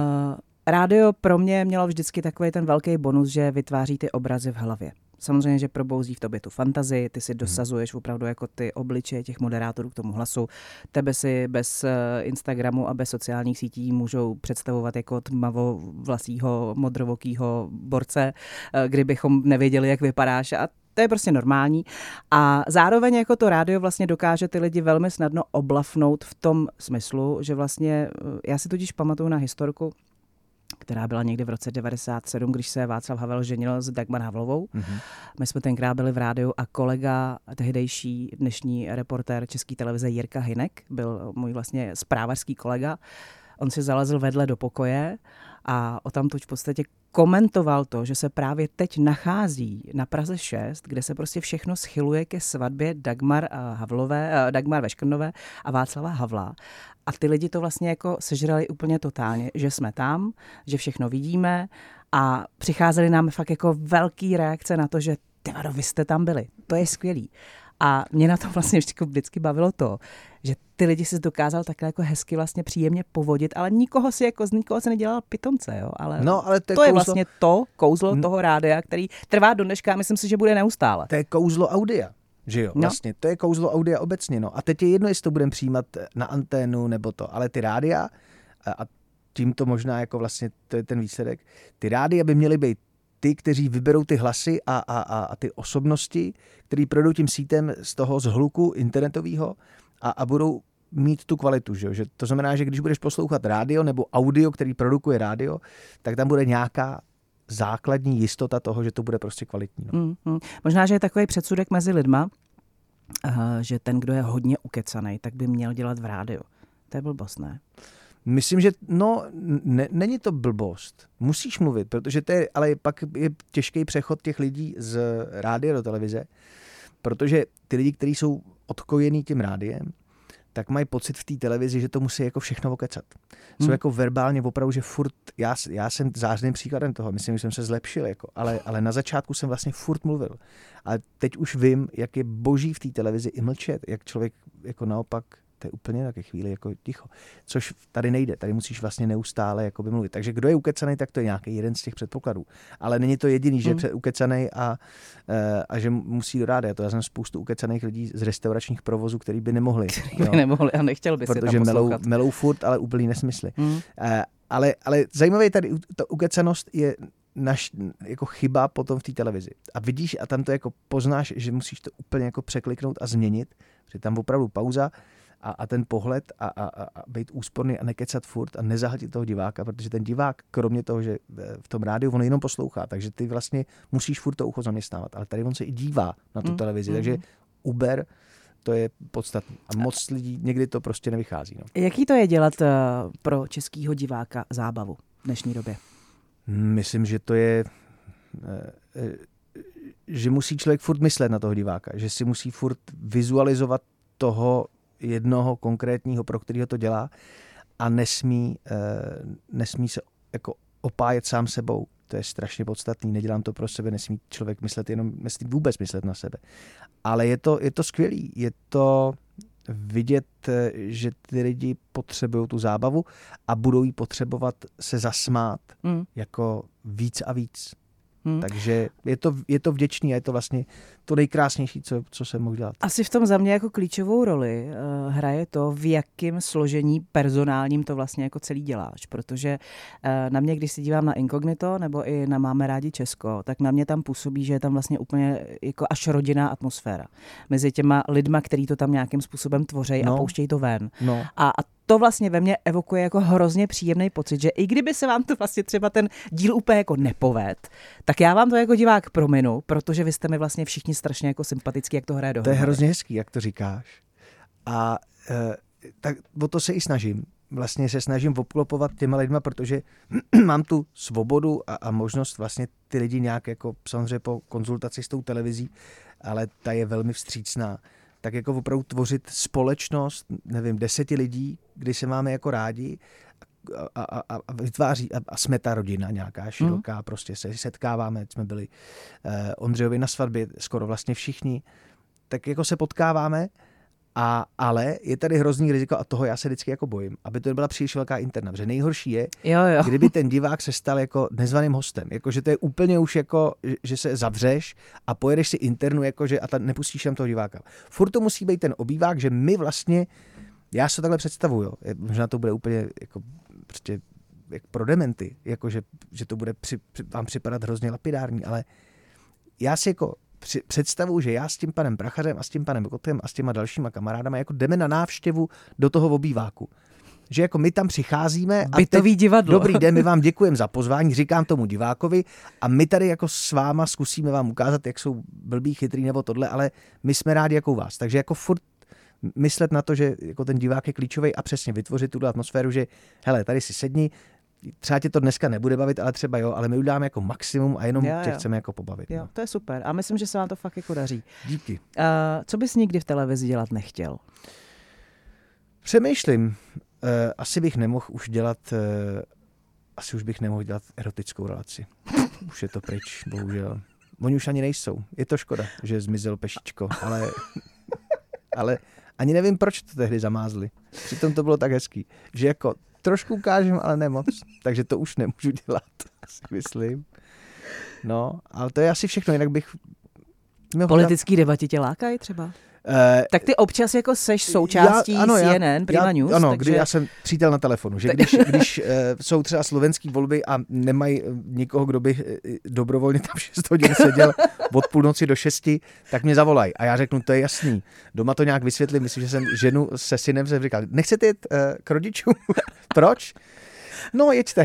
Rádio pro mě mělo vždycky takový ten velký bonus, že vytváří ty obrazy v hlavě. Samozřejmě, že probouzí v tobě tu fantazii, ty si dosazuješ opravdu jako ty obličeje těch moderátorů k tomu hlasu. Tebe si bez Instagramu a bez sociálních sítí můžou představovat jako tmavovlasýho, modrovokýho borce, kdybychom nevěděli, jak vypadáš a to je prostě normální. A zároveň jako to rádio vlastně dokáže ty lidi velmi snadno oblafnout v tom smyslu, že vlastně, já si totiž pamatuju na historku, která byla někdy v roce 97, když se Václav Havel ženil s Dagmar Havlovou. My jsme tenkrát byli v rádiu a kolega, tehdejší dnešní reportér České televize Jirka Hynek, byl můj vlastně zprávařský kolega. On si zalezl vedle do pokoje a odtamtud v podstatě komentoval to, že se právě teď nachází na Praze 6, kde se prostě všechno schyluje ke svatbě Dagmar Veškrnové a Václava Havla. A ty lidi to vlastně jako sežrali úplně totálně, že jsme tam, že všechno vidíme a přicházely nám fakt jako velký reakce na to, že vy jste tam byli. To je skvělý. A mě na to vlastně vždycky bavilo to, že ty lidi si dokázal takhle jako hezky vlastně příjemně povodit, ale nikoho se nedělal pitomce, jo. Ale to je vlastně to kouzlo toho rádia, který trvá do dneška, myslím si, že bude neustále. To je kouzlo audia. Že jo, vlastně, to je kouzlo audia obecně, no. A teď je jedno, jestli to budeme přijímat na anténu nebo to, ale ty rádia, a tím to možná jako vlastně, to je ten výsledek, ty rádia by měly být ty, kteří vyberou ty hlasy a ty osobnosti, který projdou tím sítem z toho zhluku internetového a budou mít tu kvalitu, že to znamená, že když budeš poslouchat rádio nebo audio, který produkuje rádio, tak tam bude nějaká základní jistota toho, že to bude prostě kvalitní. No. Možná, že je takový předsudek mezi lidma, že ten, kdo je hodně ukecanej, tak by měl dělat v rádiu. To je blbost, ne? Myslím, že není to blbost. Musíš mluvit, protože to je, ale pak je těžký přechod těch lidí z rádia do televize, protože ty lidi, kteří jsou odkojení tím rádiem, tak mají pocit v té televizi, že to musí jako všechno okecat. Jsou jako verbálně opravdu, že furt, já jsem zářným příkladem toho, myslím, že jsem se zlepšil, jako, ale na začátku jsem vlastně furt mluvil. Ale teď už vím, jak je boží v té televizi i mlčet, jak člověk jako naopak, to je úplně také chvíli jako ticho. Což tady nejde, tady musíš vlastně neustále jako mluvit. Takže kdo je ukecanej, tak to je nějaký jeden z těch předpokladů. Ale není to jediný, že je ukecanej a že musí do rádia. To já jsem spoustu ukecaných lidí z restauračních provozů, který by nemohli. Nemohli a nechtěl by si tam poslouchat. Protože melou furt, ale úplný nesmysly. Ale zajímavé tady, ta ukecanost je jako chyba potom v té televizi. A vidíš a tam to jako poznáš, že musíš to úplně jako překliknout a změnit, že tam opravdu pauza a ten pohled a být úsporný a nekecat furt a nezahltit toho diváka, protože ten divák, kromě toho, že v tom rádiu on jenom poslouchá, takže ty vlastně musíš furt to ucho zaměstnávat, ale tady on se i dívá na tu televizi, takže Uber, to je podstatné. A moc lidí někdy to prostě nevychází. No. Jaký to je dělat pro českýho diváka zábavu v dnešní době? Myslím, že to je, že musí člověk furt myslet na toho diváka, že si musí furt vizualizovat toho jednoho konkrétního, pro kterého to dělá a nesmí se jako opájet sám sebou. To je strašně podstatný, nedělám to pro sebe, nesmí člověk nesmí vůbec myslet na sebe. Ale je to skvělý, je to vidět, že ty lidi potřebují tu zábavu a budou jí potřebovat se zasmát jako víc a víc. Takže je to vděčný a je to vlastně to nejkrásnější, co jsem mohl dělat. Asi v tom za mě jako klíčovou roli hraje to, v jakém složení personálním to vlastně jako celý děláš, protože na mě, když se dívám na Inkognito nebo i na Máme rádi Česko, tak na mě tam působí, že je tam vlastně úplně jako až rodinná atmosféra mezi těma lidma, který to tam nějakým způsobem tvoří a pouštějí to ven. No. A to vlastně ve mně evokuje jako hrozně příjemný pocit, že i kdyby se vám to vlastně třeba ten díl úplně jako nepoved, tak já vám to jako divák prominu, protože vy jste mi vlastně všichni strašně jako sympatický, jak to hraje dohromady. To je hrozně hezký, jak to říkáš. A tak o to se i snažím. Vlastně se snažím obklopovat těma lidma, protože mám tu svobodu a možnost vlastně ty lidi nějak jako samozřejmě po konzultaci s tou televizí, ale ta je velmi vstřícná. Tak jako opravdu tvořit společnost, nevím, 10 lidí, kdy se máme jako rádi a vytváří, a jsme ta rodina nějaká široká, prostě se setkáváme, jsme byli Ondřejovi na svatbě, skoro vlastně všichni, tak jako se potkáváme, ale je tady hrozný riziko a toho já se vždycky jako bojím, aby to nebyla příliš velká interna, protože nejhorší je, kdyby ten divák se stal jako nezvaným hostem, jakože to je úplně už jako, že se zavřeš a pojedeš si internu, jakože a nepustíš tam toho diváka. Furt to musí být ten obývák, že my vlastně, já se to takhle představuju, možná to bude úplně jako prostě jak pro dementy, jakože že to bude vám připadat hrozně lapidární, ale já si jako představu, že já s tím panem Prachařem a s tím panem Kotkem a s těma dalšíma kamarádama jako jdeme na návštěvu do toho obýváku. Že jako my tam přicházíme a bytový divadlo. Dobrý den, my vám děkujeme za pozvání, říkám tomu divákovi a my tady jako s váma zkusíme vám ukázat, jak jsou blbý, chytrý nebo tohle, ale my jsme rádi jako u vás. Takže jako furt myslet na to, že jako ten divák je klíčový a přesně vytvořit tu atmosféru, že hele, tady si sedni, třeba tě to dneska nebude bavit, ale třeba jo, ale my uděláme jako maximum a jenom tě chceme jako pobavit. Jo, to je super a myslím, že se vám to fakt jako daří. Díky. Co bys nikdy v televizi dělat nechtěl? Přemýšlím. Asi bych nemohl už dělat erotickou relaci. Už je to pryč, bohužel. Oni už ani nejsou. Je to škoda, že zmizel Pešičko, ale ani nevím, proč to tehdy zamázli. Přitom to bylo tak hezký, že jako trošku ukážem, ale ne moc. Takže to už nemůžu dělat, asi myslím. No, ale to je asi všechno, jinak bych... Politický debatě tě lákají třeba? Tak ty občas jako seš součástí CNN, Prima News. Ano, takže... já jsem přítel na telefonu, že když jsou třeba slovenský volby a nemají nikoho, kdo by dobrovolně tam 6 hodin seděl od půlnoci do 6, tak mě zavolají. A já řeknu, to je jasný. Doma to nějak vysvětlím, myslím, že jsem ženu se synem říkal, nechcete jít k rodičům? Proč? No, jeďte.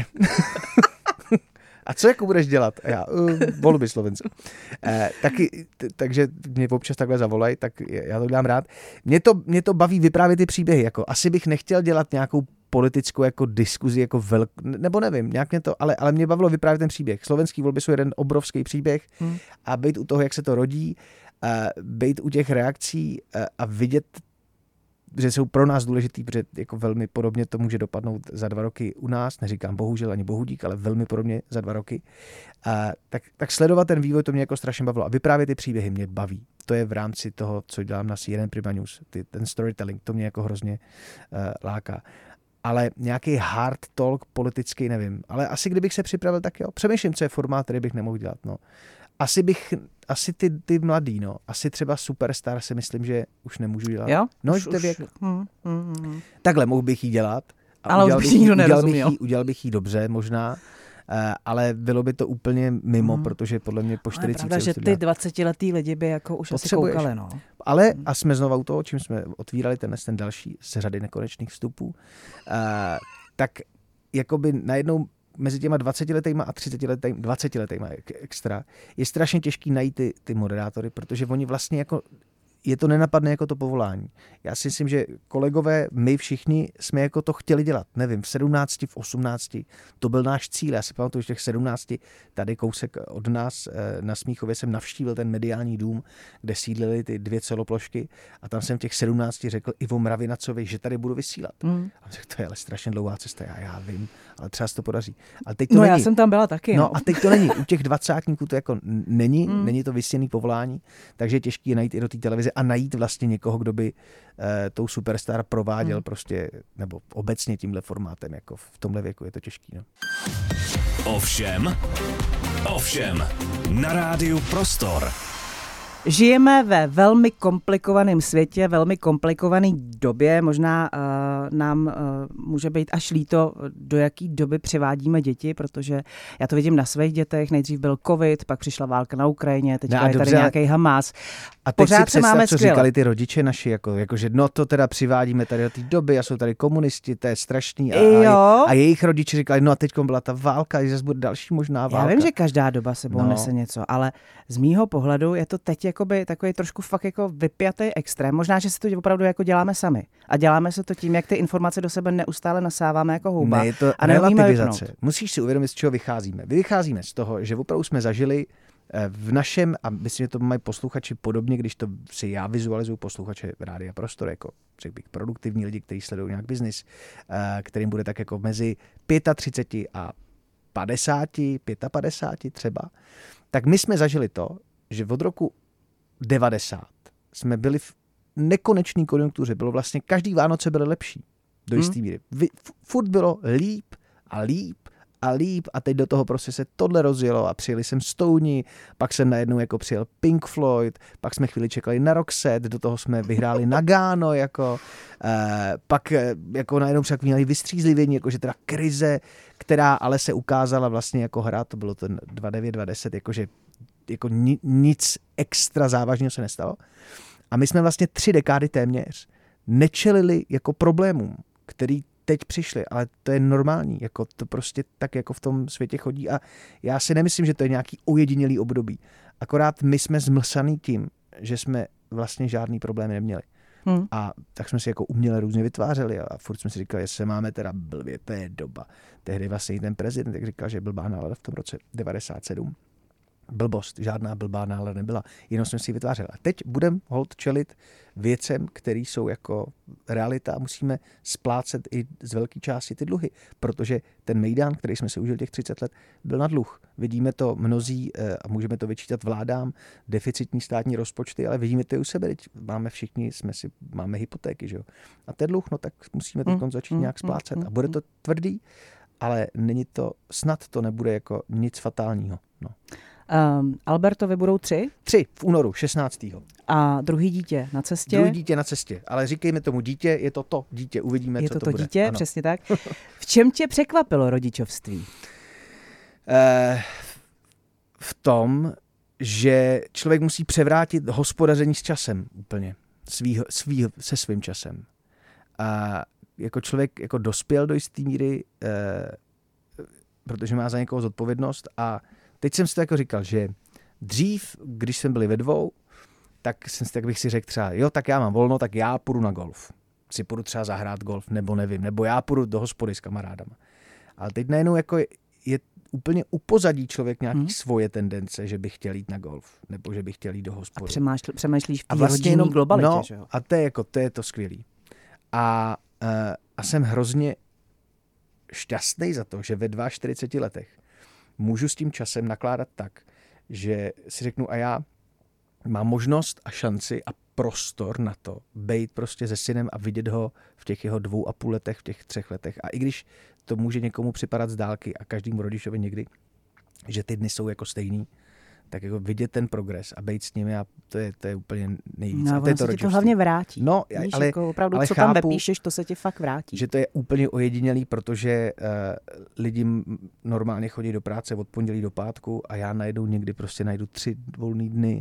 A co jako budeš dělat? A já, volby Slovensko. Takže mě občas takhle zavolají, tak já to dělám rád. Mě to baví vyprávět ty příběhy. Jako, asi bych nechtěl dělat nějakou politickou jako diskuzi, jako nebo nevím, nějak mě to, ale mě bavilo vyprávět ten příběh. Slovenský volby jsou jeden obrovský příběh a být u toho, jak se to rodí, být u těch reakcí a vidět, že jsou pro nás důležitý, protože jako velmi podobně to může dopadnout za 2 roky u nás, neříkám bohužel ani bohudík, ale velmi podobně za 2 roky. Tak sledovat ten vývoj, to mě jako strašně bavilo. A vyprávět ty příběhy mě baví. To je v rámci toho, co dělám na CNN Prima News. Ten storytelling, to mě jako hrozně láká. Ale nějaký hard talk politický, nevím. Ale asi kdybych se připravil, tak jo. Přemýšlím, co je formát, který bych nemohl dělat. No. Asi ty mladý, no. Asi třeba Superstar si myslím, že už nemůžu dělat. Jo? No, už to věk. Takhle mohl bych jí dělat. Ale už bych nikdo nerozuměl. Udělal bych jí dobře možná, ale bylo by to úplně mimo, protože podle mě po 40 pravda, že ty 20letý lidi by jako už asi koukali, no. Ale a jsme znovu u toho, čím jsme otvírali ten další z řady nekonečných vstupů, tak jakoby najednou mezi těma 20letýma a 20letýma extra je strašně těžký najít ty moderátory, protože oni vlastně jako je to nenapadne jako to povolání. Já si myslím, že kolegové, my všichni jsme jako to chtěli dělat. Nevím, v 17, v 18, to byl náš cíl. Já si pamatuju, že těch 17, tady kousek od nás na Smíchově jsem navštívil ten mediální dům, kde sídlily ty 2 celoplošky a tam jsem těch 17 řekl Ivo Mravinacovi, že tady budu vysílat. A on řekl, to je ale strašně dlouhá cesta. Já vím, ale třeba se to podaří. Ale teď to není. Já jsem tam byla taky. No a teď to není. U těch 20 to jako není to vysněný povolání, takže je těžké najít i do té televize a najít vlastně někoho, kdo by tou Superstar prováděl prostě, nebo obecně tímhle formátem, jako v tomhle věku je to těžký. No. Ovšem, na rádiu Prostor. Žijeme ve velmi komplikovaném světě, velmi komplikované době. Možná nám může být až líto, do jaký doby přivádíme děti, protože já to vidím na svých dětech. Nejdřív byl covid, pak přišla válka na Ukrajině, teďka je tady nějaký Hamas. A teď pořád si představ, co říkali ty rodiče naši, jakože no to teda přivádíme tady do té doby a jsou tady komunisti, to je strašný. A jejich rodiče říkali, no a teď byla ta válka, že zase bude další možná válka. Já vím, že každá doba sebou nese něco, ale z mýho pohledu je to teď jakoby takový trošku fakt jako vypjatý extrém. Možná, že si to opravdu jako děláme sami. A děláme se to tím, jak ty informace do sebe neustále nasáváme jako houba. Ne, je to relativizace. Musíš si uvědomit, z čeho vycházíme. Vycházíme z toho, že opravdu jsme zažili v našem, a myslím, že to mají posluchači podobně, když to si já vizualizuju, posluchače Rádia Prostor, jako řekl bych produktivní lidi, kteří sledují nějak biznis, kterým bude tak jako mezi 35 a 50, 55 třeba, tak my jsme zažili to, že od roku 90 jsme byli v nekonečné konjunktuře. Bylo vlastně, každý Vánoce byly lepší do jistý míry. Furt bylo líp a líp a líp a teď do toho prostě se tohle rozjelo a přijeli jsem Stouni, pak jsem najednou jako přijel Pink Floyd, pak jsme chvíli čekali na Roxette, do toho jsme vyhráli Nagano, jako, pak jako najednou však měli vystřízlivění, jakože teda krize, která ale se ukázala vlastně jako hra, to bylo ten 29, 20, jakože jako nic extra závažného se nestalo. A my jsme vlastně 3 dekády téměř nečelili jako problémům, který teď přišli, ale to je normální, jako to prostě tak jako v tom světě chodí a já si nemyslím, že to je nějaký ojedinělý období. Akorát my jsme zmlsaný tím, že jsme vlastně žádný problém neměli. A tak jsme si jako uměle různě vytvářeli a furt jsme si říkali, že se máme teda blbě, to je doba. Tehdy vlastně i ten prezident tak říkal, že blbá nálada v tom roce 97. Blbost, žádná blbá nálada nebyla, jenom jsme si ji vytvářeli. A teď budeme holt čelit věcem, které jsou jako realita a musíme splácet i z velké části ty dluhy, protože ten mejdán, který jsme si užili těch 30 let, byl na dluh. Vidíme to mnozí a můžeme to vyčítat vládám, deficitní státní rozpočty, ale vidíme to i u sebe, teď máme hypotéky, že jo. A ten dluh, no tak musíme teď začít nějak splácet a bude to tvrdý, ale snad to nebude jako nic fatálního, no. Albertovi budou 3? 3 v únoru, 16. A druhý dítě na cestě? Druhý dítě na cestě, ale říkejme tomu dítě, je to dítě, uvidíme, co to bude. Je to dítě, ano. Přesně tak. V čem tě překvapilo rodičovství? V tom, že člověk musí převrátit hospodaření s časem úplně, se svým časem. A jako člověk jako dospěl do jisté míry, protože má za někoho zodpovědnost a teď jsem si to jako říkal, že dřív, když jsme byli ve dvou, tak bych si řekl třeba, jo, tak já mám volno, tak já půjdu na golf. Si půjdu třeba zahrát golf, nebo nevím, nebo já půjdu do hospody s kamarádama. Ale teď najednou jako je úplně upozadí člověk nějaký svoje tendence, že by chtěl jít na golf, nebo že by chtěl jít do hospody. A přemýšlíš v té vlastně rodinné globalitě, no, že jo? A to je to skvělý. A jsem hrozně šťastný za to, že ve 42 letech můžu s tím časem nakládat tak, že si řeknu a já mám možnost a šanci a prostor na to bejt prostě se synem a vidět ho v těch jeho 2,5 letech, v těch 3 letech. A i když to může někomu připadat z dálky a každému rodičovi někdy, že ty dny jsou jako stejný, tak jako vidět ten progres a bejt s nimi a to je úplně nejvíc. No, a to je se ti to hlavně vrátí. No, víš, ale, jako opravdu, ale co chápu, tam bepíšeš, to se ti fakt vrátí. Že to je úplně ojedinělý, protože lidi normálně chodí do práce od pondělí do pátku a já najednou někdy prostě najdu 3 volný dny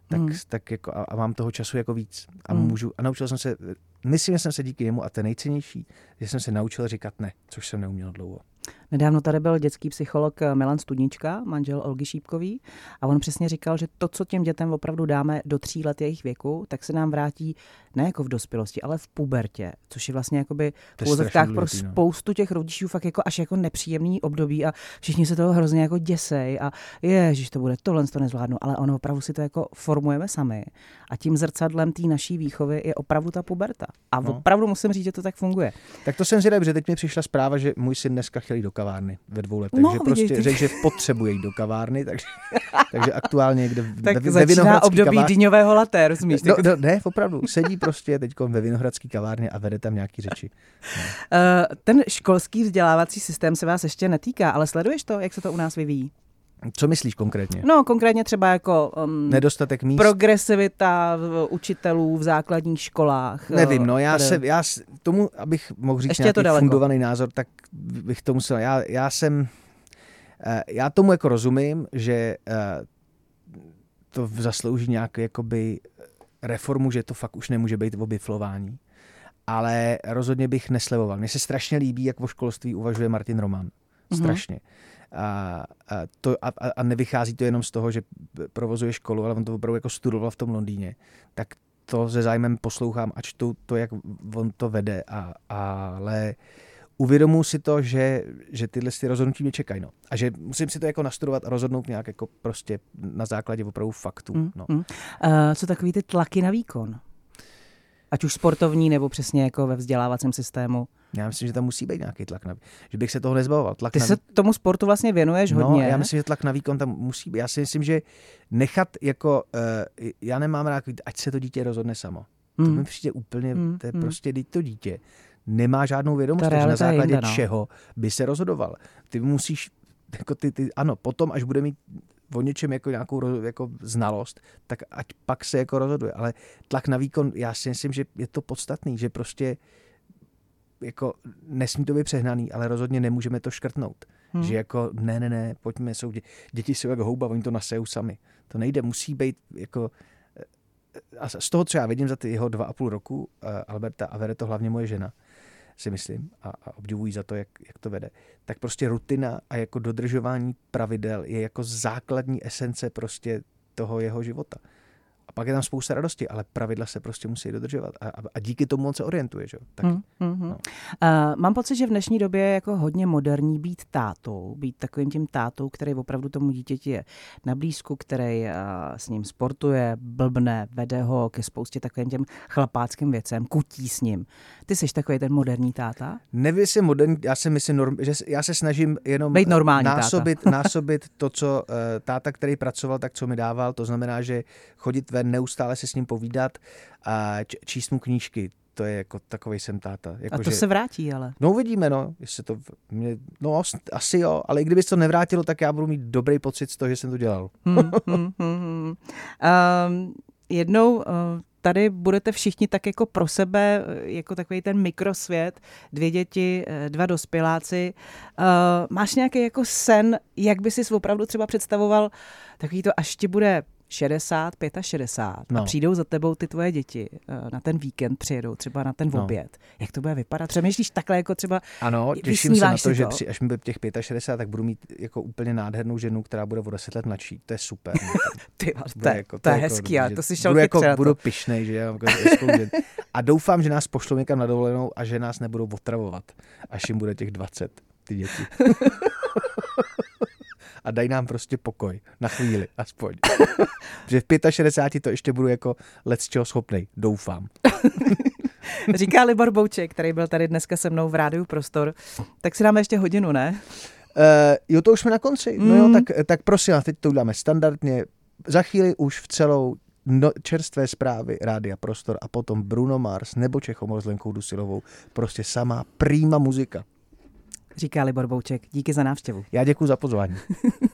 tak jako a mám toho času jako víc. A naučil jsem se, myslím, že jsem se díky němu, a to nejcennější, že jsem se naučil říkat ne, což jsem neuměl dlouho. Nedávno tady byl dětský psycholog Milan Studnička, manžel Olgy Šípkový, a on přesně říkal, že to, co těm dětem opravdu dáme do 3 let jejich věku, tak se nám vrátí ne jako v dospělosti, ale v pubertě, což je vlastně jakoby v úvozovkách pro spoustu těch rodičů fakt jako až jako nepříjemný období a všichni se toho hrozně jako děsej a ježiš, to bude tohle, to nezvládnu, ale ono opravdu si to jako formujeme sami a tím zrcadlem té naší výchovy je opravdu ta puberta. A opravdu musím říct, že to tak funguje. Tak to jsem zvědavý, že teď mi přišla zpráva, že můj syn dneska chtěl jít do kavárny ve 2 letech, že prostě řekl, že potřebuje jít do kavárny, takže aktuálně někde tak ve začíná období dýňového latte, rozumíš? Ne, opravdu, sedí prostě teď ve Vinohradské kavárně a vede tam nějaký řeči. Ten školský vzdělávací systém se vás ještě netýká, ale sleduješ to, jak se to u nás vyvíjí? Co myslíš konkrétně? No, konkrétně třeba jako nedostatek míst. Progresivita učitelů v základních školách. Nevím, no já tomu, abych mohl říct nějaký fundovaný názor, tak bych to musel. Já tomu jako rozumím, že to zaslouží nějaký jakoby reformu, že to fakt už nemůže být o biflování. Ale rozhodně bych neslevoval. Mně se strašně líbí, jak o školství uvažuje Martin Roman. Strašně. A nevychází to jenom z toho, že provozuje školu, ale on to opravdu jako studoval v tom Londýně. Tak to se zájmem poslouchám a čtu to, jak on to vede. Ale uvědomuji si to, že tyhle rozhodnutí mě čekají. No. A že musím si to jako nastudovat a rozhodnout nějak jako prostě na základě opravdu faktů. No. Co takový ty tlaky na výkon? Ať už sportovní, nebo přesně jako ve vzdělávacím systému. Já myslím, že tam musí být nějaký tlak na výkon. Že bych se toho nezbavoval. Ty se tomu sportu vlastně věnuješ hodně. No, já myslím, že tlak na výkon tam musí být. Já si myslím, že nechat jako... já nemám rád, ať se to dítě rozhodne samo. To mi přijde úplně... To je prostě to dítě. Nemá žádnou vědomost, na základě čeho by se rozhodoval. Ty musíš... Jako ano, potom, až bude mít o něčem jako nějakou jako znalost, tak ať pak se jako rozhoduje. Ale tlak na výkon, já si myslím, že je to podstatný, že prostě jako nesmí to být přehnaný, ale rozhodně nemůžeme to škrtnout. Že jako ne, pojďme, děti jsou jako houba, oni to nasejou sami. To nejde, musí být jako... A z toho, co já vidím za ty jeho 2,5 roku Alberta, a vede to hlavně moje žena, si myslím, a obdivují za to, jak to vede, tak prostě rutina a jako dodržování pravidel je jako základní esence prostě toho jeho života. A pak je tam spousta radosti, ale pravidla se prostě musí dodržovat a díky tomu on se orientuje. Že? Tak, no. Mám pocit, že v dnešní době je jako hodně moderní být tátou, být takovým tím tátou, který opravdu tomu dítěti je na blízku, který s ním sportuje, blbne, vede ho ke spoustě takovým těm chlapáckým věcem, kutí s ním. Ty jsi takový ten moderní táta? Nevím, jestli moderní, já si myslím, že já se snažím jenom být normální násobit to, co táta, který pracoval, tak co mi dával, to znamená, že chodit ven, neustále se s ním povídat a číst mu knížky. To je jako takovej jsem táta. Jako, a to se vrátí, ale. No uvidíme, jestli to asi jo, ale i kdyby to nevrátilo, tak já budu mít dobrý pocit z toho, že jsem to dělal. Jednou tady budete všichni tak jako pro sebe, jako takový ten mikrosvět, 2 děti, 2 dospěláci. Máš nějaký jako sen, jak by si opravdu třeba představoval takový to, až ti bude 60, 65 a přijdou za tebou ty tvoje děti na ten víkend, přijedou třeba na ten oběd. Jak to bude vypadat? Přemýšlíš takhle jako třeba... Ano, těším se na to, že až mi bude těch 65, tak budu mít jako úplně nádhernou ženu, která bude o 10 let mladší. To je super. To je hezký, ale to si šel budu pyšnej, že já a doufám, že nás pošlou někam na dovolenou a že nás nebudou otravovat, až jim bude těch 20, ty děti. A dají nám prostě pokoj. Na chvíli, aspoň. Že v 65 to ještě budu jako lecčeho schopnej. Doufám. Říká Libor Bouček, který byl tady dneska se mnou v Rádiu Prostor. Tak si dáme ještě hodinu, ne? Jo, to už jsme na konci. No jo, tak prosím, teď to uděláme standardně. Za chvíli už v celou čerstvé zprávy Rádia Prostor a potom Bruno Mars nebo Čechomor s Lenkou Dusilovou. Prostě samá prima muzika. Říká Libor Bouček. Díky za návštěvu. Já děkuji za pozvání.